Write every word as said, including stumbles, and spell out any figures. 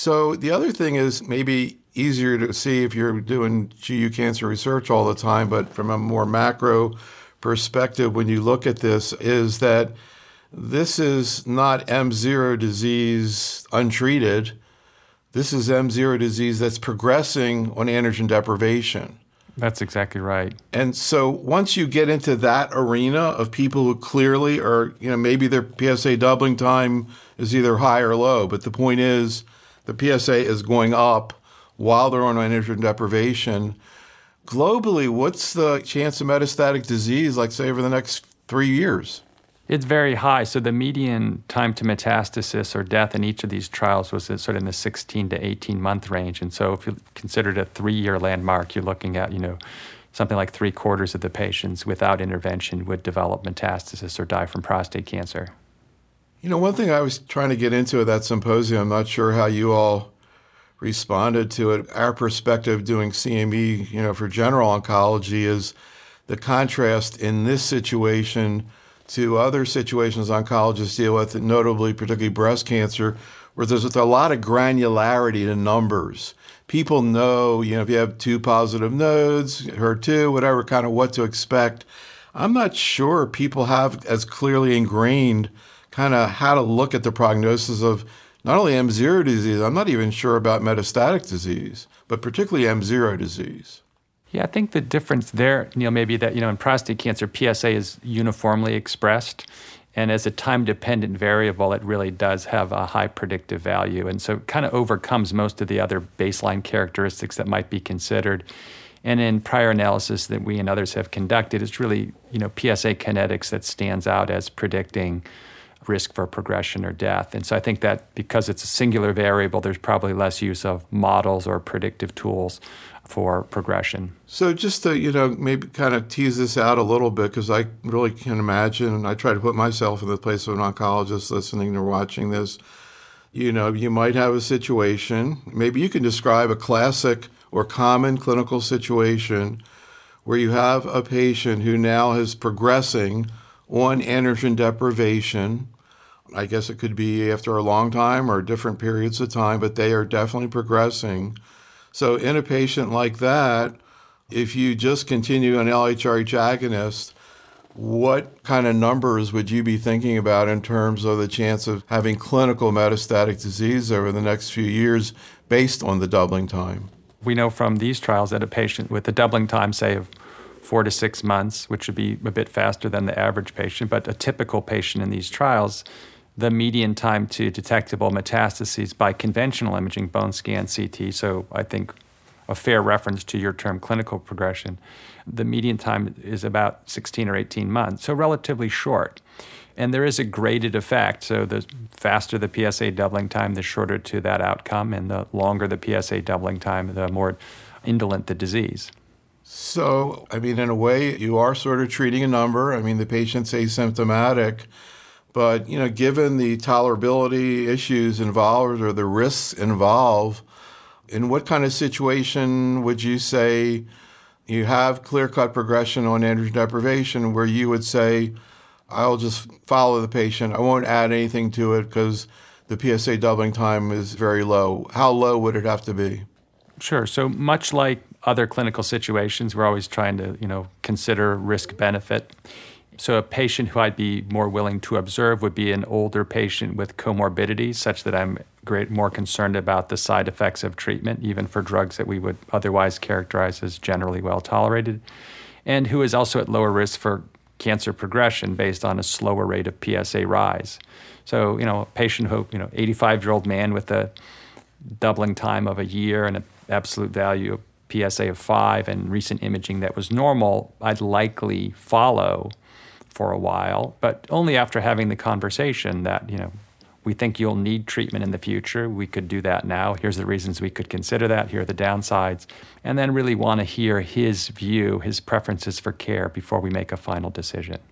So the other thing is maybe easier to see if you're doing G U cancer research all the time, but from a more macro perspective, when you look at this, is that this is not M zero disease untreated. This is M zero disease that's progressing on androgen deprivation. That's exactly right. And so once you get into that arena of people who clearly are, you know, maybe their P S A doubling time is either high or low, but the point is the P S A is going up while they're on androgen deprivation. Globally, what's the chance of metastatic disease, like, say, over the next three years? It's very high. So the median time to metastasis or death in each of these trials was sort of in the sixteen to eighteen month range. And so if you considered a three-year landmark, you're looking at, you know, something like three quarters of the patients without intervention would develop metastasis or die from prostate cancer. You know, one thing I was trying to get into at that symposium, I'm not sure how you all responded to it. Our perspective doing C M E, you know, for general oncology is the contrast in this situation to other situations oncologists deal with, notably particularly breast cancer, where there's a lot of granularity to numbers. People know, you know, if you have two positive nodes, H E R two, whatever, kind of what to expect. I'm not sure people have as clearly ingrained kind of how to look at the prognosis of not only M zero disease, I'm not even sure about metastatic disease, but particularly M zero disease. Yeah, I think the difference there, Neil, maybe that, you know, in prostate cancer, P S A is uniformly expressed. And as a time-dependent variable, it really does have a high predictive value. And so it kind of overcomes most of the other baseline characteristics that might be considered. And in prior analysis that we and others have conducted, it's really, you know, P S A kinetics that stands out as predicting risk for progression or death. And so I think that because it's a singular variable, there's probably less use of models or predictive tools for progression. So just to, you know, maybe kind of tease this out a little bit, because I really can imagine, and I try to put myself in the place of an oncologist listening or watching this, you know, you might have a situation, maybe you can describe a classic or common clinical situation where you have a patient who now is progressing on androgen deprivation. I guess it could be after a long time or different periods of time, but they are definitely progressing. So in a patient like that, if you just continue an L H R H agonist, what kind of numbers would you be thinking about in terms of the chance of having clinical metastatic disease over the next few years based on the doubling time? We know from these trials that a patient with a doubling time, say, of four to six months, which would be a bit faster than the average patient, but a typical patient in these trials, the median time to detectable metastases by conventional imaging, bone scan, C T, so I think a fair reference to your term clinical progression, the median time is about sixteen or eighteen months, so relatively short. And there is a graded effect, so the faster the P S A doubling time, the shorter to that outcome, and the longer the P S A doubling time, the more indolent the disease. So, I mean, in a way, you are sort of treating a number. I mean, the patient's asymptomatic. But, you know, given the tolerability issues involved or the risks involved, in what kind of situation would you say you have clear-cut progression on androgen deprivation where you would say, I'll just follow the patient, I won't add anything to it because the P S A doubling time is very low? How low would it have to be? Sure. So much like other clinical situations, we're always trying to, you know, consider risk-benefit. So a patient who I'd be more willing to observe would be an older patient with comorbidities, such that I'm great, more concerned about the side effects of treatment, even for drugs that we would otherwise characterize as generally well tolerated, and who is also at lower risk for cancer progression based on a slower rate of P S A rise. So, you know, a patient who, you know, eighty-five-year-old man with a doubling time of a year and an absolute value of P S A of five and recent imaging that was normal, I'd likely follow for a while, but only after having the conversation that, you know, we think you'll need treatment in the future. We could do that now. Here's the reasons we could consider that. Here are the downsides. And then really want to hear his view, his preferences for care before we make a final decision.